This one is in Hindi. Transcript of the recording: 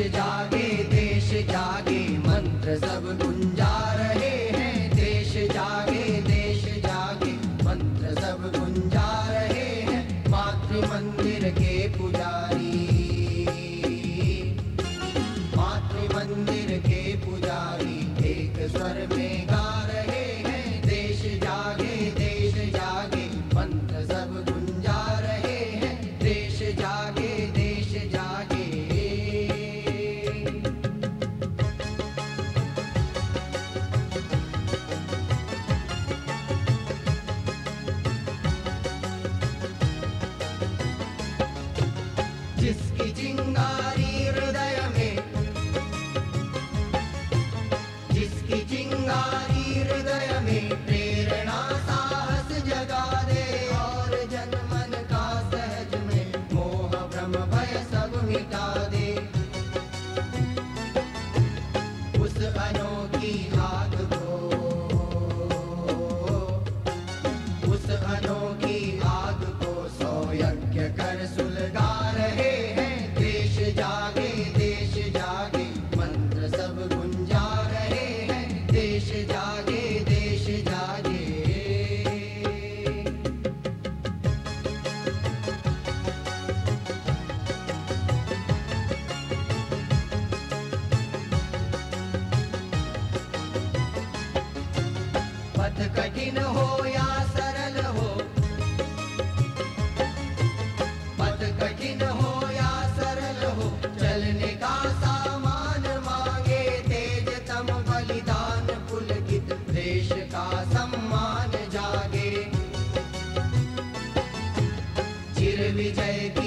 जागे देश जागे मंत्र सब गुंजा रहे हैं। देश जागे मंत्र सब गुंजा रहे हैं। मातृ मंदिर के पुजारी, मातृ मंदिर के पुजारी एक स्वर में गा रहे हैं। देश जागे मंत्र सब गुंजा रहे हैं। देश जागे जिसकी चिंगारी हृदय में, जिसकी चिंगारी हृदय में प्रेरणा साहस जगा दे और जनमन का सहज में मोह भ्रम भय सब मिटा दे। उस अनोखी आग को, उस अनोखी आग को सौ यज्ञ कर सुलगा रहे हैं। देश जागे मंत्र सब गुंजा रहे हैं। देश जागे पथ कठिन हो या सरल हो, पथ कठिन हो या सरल हो, चलने का सामान मांगे तेज तम बलिदान पुलकित देश का सम्मान जागे। चिर विजय की